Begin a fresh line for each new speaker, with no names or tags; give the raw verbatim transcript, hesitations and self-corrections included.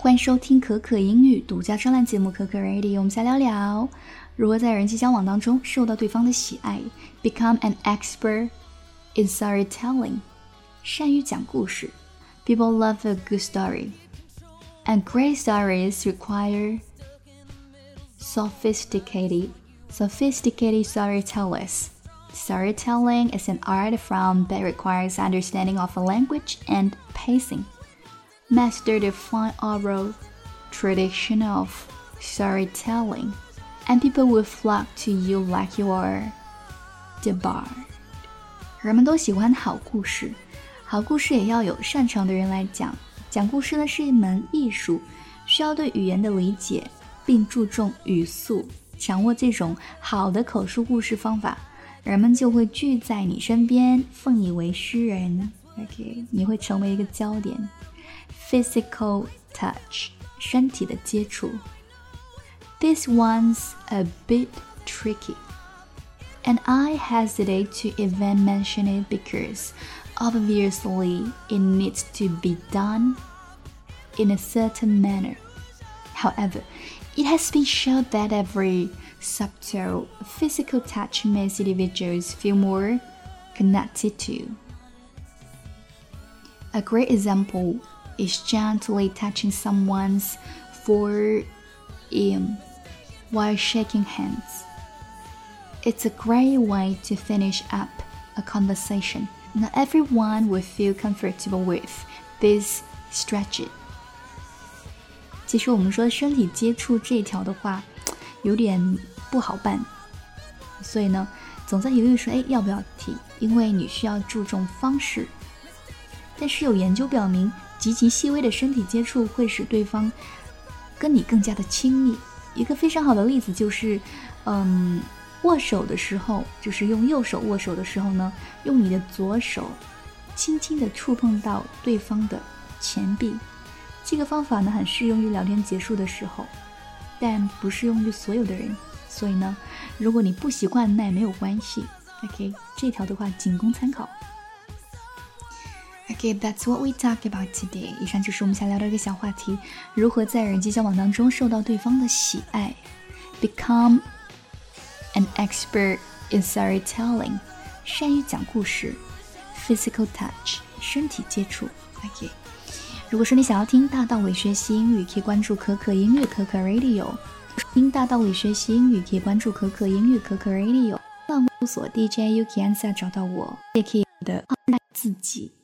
欢迎收听可可英语独家专栏节目可可 Radio， 我们先聊聊如何在人际交往当中受到对方的喜爱 Become an expert in storytelling， 善于讲故事 People love a good story And great stories require sophisticated, sophisticated storytellers. Storytelling is an art form that requires understanding of a language and pacing. Master the fine oral tradition of storytelling, and people will flock to you like you are the bard. 人们都喜欢好故事，好故事也要有擅长的人来讲。讲故事呢是一门艺术，需要对语言的理解，并注重语速，掌握这种好的口述故事方法，人们就会聚在你身边，奉你为诗人。Okay， 你会成为一个焦点。Physical touch， 身体的接触。This one's a bit tricky, and I hesitate to even mention it because obviously it needs to be done in a certain manner. However, it has been shown that every subtle physical touch makes individuals feel more connected to. A great example is gently touching someone's forearm while shaking hands. It's a great way to finish up a conversation. Not everyone will feel comfortable with this strategy. 其实我们说身体接触这条的话有点不好办，所以呢总在犹豫说哎要不要提，因为你需要注重方式。但是有研究表明，极其细微的身体接触会使对方跟你更加的亲密。一个非常好的例子就是嗯，握手的时候，就是用右手握手的时候呢，用你的左手轻轻地触碰到对方的前臂。这个方法呢很适用于聊天结束的时候，但不适用于所有的人，所以呢如果你不习惯那也没有关系。 OK， 这条的话仅供参考。 OK, that's what we talk about today. 以上就是我们想聊的一个小话题，如何在人际交往当中受到对方的喜爱。 Become an expert in storytelling， 善于讲故事。 Physical touch， 身体接触。 OK， 如果说你想要听大道理学习英语，可以关注可可音乐可可 Radio。 听大道理学习英语可以关注可可音乐可可 Radio， 搜索 D J Yuki Ansa 找到我，也可以的爱自己。